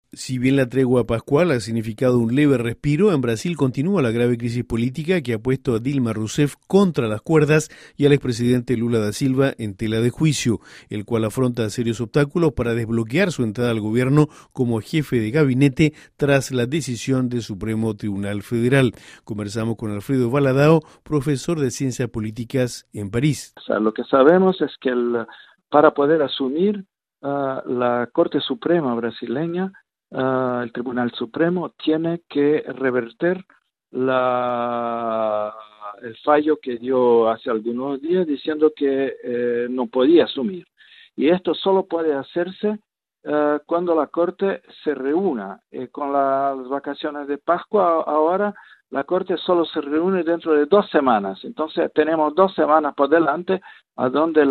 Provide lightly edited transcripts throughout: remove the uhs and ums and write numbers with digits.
Si bien la tregua pascual ha significado un leve respiro, en Brasil continúa la grave crisis política que ha puesto a Dilma Rousseff contra las cuerdas y al expresidente Lula da Silva en tela de juicio, el cual afronta serios obstáculos para desbloquear su entrada al gobierno como jefe de gabinete tras la decisión del Supremo Tribunal Federal. Conversamos con Alfredo Valadao, profesor de Ciencias Políticas en París. Lo que sabemos es que para poder asumir la Corte Suprema brasileña, el Tribunal Supremo tiene que reverter el fallo que dio hace algunos días diciendo que no podía asumir. Y esto solo puede hacerse cuando la Corte se reúna. Con las vacaciones de Pascua ahora la Corte solo se reúne dentro de 2 semanas. Entonces tenemos 2 semanas por delante a donde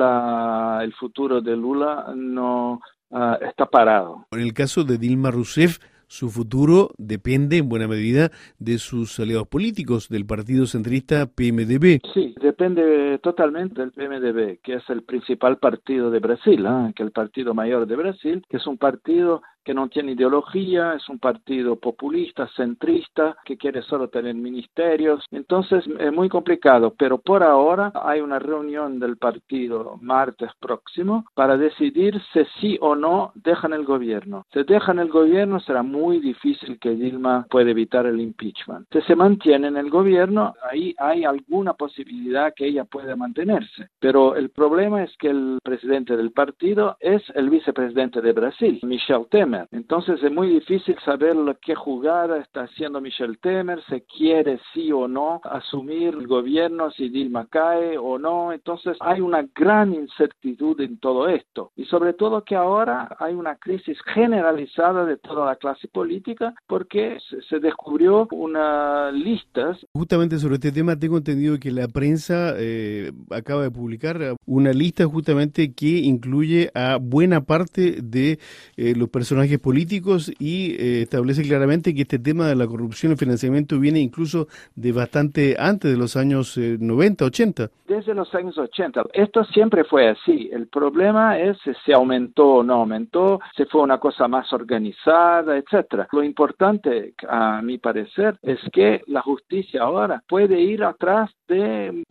el futuro de Lula no está parado. En el caso de Dilma Rousseff, su futuro depende en buena medida de sus aliados políticos, del partido centrista PMDB. Sí, depende totalmente del PMDB, que es el principal partido de Brasil, que es el partido mayor de Brasil, que es un partido que no tiene ideología, es un partido populista, centrista, que quiere solo tener ministerios. Entonces es muy complicado, pero por ahora hay una reunión del partido martes próximo para decidir si sí o no dejan el gobierno. Si dejan el gobierno será muy difícil que Dilma pueda evitar el impeachment. Si se mantiene en el gobierno, ahí hay alguna posibilidad que ella pueda mantenerse. Pero el problema es que el presidente del partido es el vicepresidente de Brasil, Michel Temer. Entonces es muy difícil saber qué jugada está haciendo Michel Temer, si quiere sí o no asumir el gobierno, si Dilma cae o no. Entonces hay una gran incertidumbre en todo esto. Y sobre todo que ahora hay una crisis generalizada de toda la clase política porque se descubrió unas listas. Justamente sobre este tema tengo entendido que la prensa acaba de publicar una lista justamente que incluye a buena parte de los personajes políticos y establece claramente que este tema de la corrupción y el financiamiento viene incluso de bastante antes de los años 90, 80. Desde los años 80. Esto siempre fue así. El problema es si aumentó o no aumentó, si fue una cosa más organizada, etcétera. Lo importante, a mi parecer, es que la justicia ahora puede ir atrás de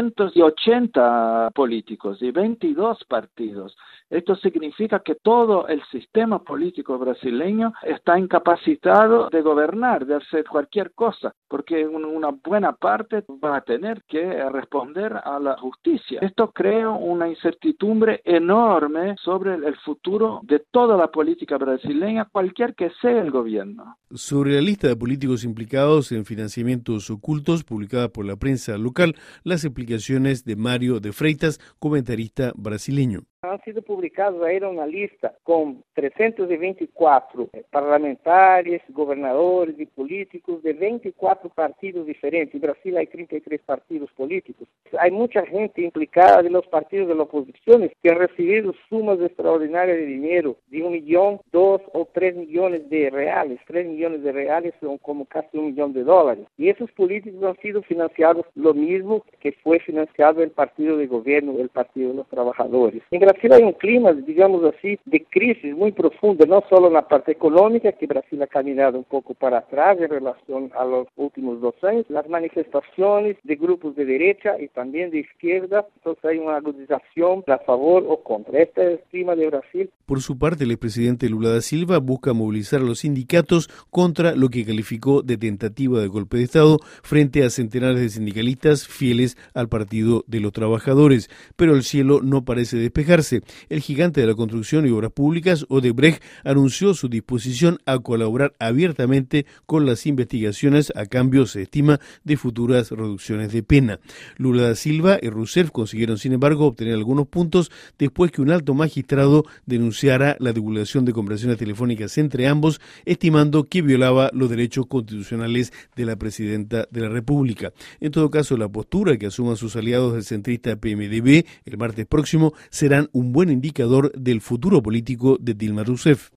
280 políticos y 22 partidos. Esto significa que todo el sistema político brasileño está incapacitado de gobernar, de hacer cualquier cosa, porque una buena parte va a tener que responder a la justicia. Esto crea una incertidumbre enorme sobre el futuro de toda la política brasileña, cualquier que sea el gobierno. Sobre la lista de políticos implicados en financiamientos ocultos publicada por la prensa local, las explicaciones de Mário de Freitas, comentarista brasileño. Han sido publicados ahí una lista con 324 parlamentares, gobernadores y políticos de 24 partidos diferentes. En Brasil hay 33 partidos políticos. Hay mucha gente implicada de los partidos de la oposición que han recibido sumas extraordinarias de dinero, de 1 millón, 2 o 3 millones de reales. 3 millones de reales son como casi $1 millón. Y esos políticos han sido financiados lo mismo que fue financiado el partido de gobierno, el partido de los trabajadores. En Brasil hay un clima, digamos así, de crisis muy profunda, no solo en la parte económica, que Brasil ha caminado un poco para atrás en relación a los últimos 2 años, las manifestaciones de grupos de derecha y también de izquierda, entonces hay una agudización a favor o contra. Este es el clima de Brasil. Por su parte, el expresidente Lula da Silva busca movilizar a los sindicatos contra lo que calificó de tentativa de golpe de Estado frente a centenares de sindicalistas fieles al Partido de los Trabajadores. Pero el cielo no parece despejarse. El gigante de la construcción y obras públicas, Odebrecht, anunció su disposición a colaborar abiertamente con las investigaciones a cambio, se estima, de futuras reducciones de pena. Lula da Silva y Rousseff consiguieron, sin embargo, obtener algunos puntos después que un alto magistrado denunciara la divulgación de conversaciones telefónicas entre ambos, estimando que violaba los derechos constitucionales de la presidenta de la República. En todo caso, la postura que asuman sus aliados del centrista PMDB el martes próximo serán un buen indicador del futuro político de Dilma Rousseff.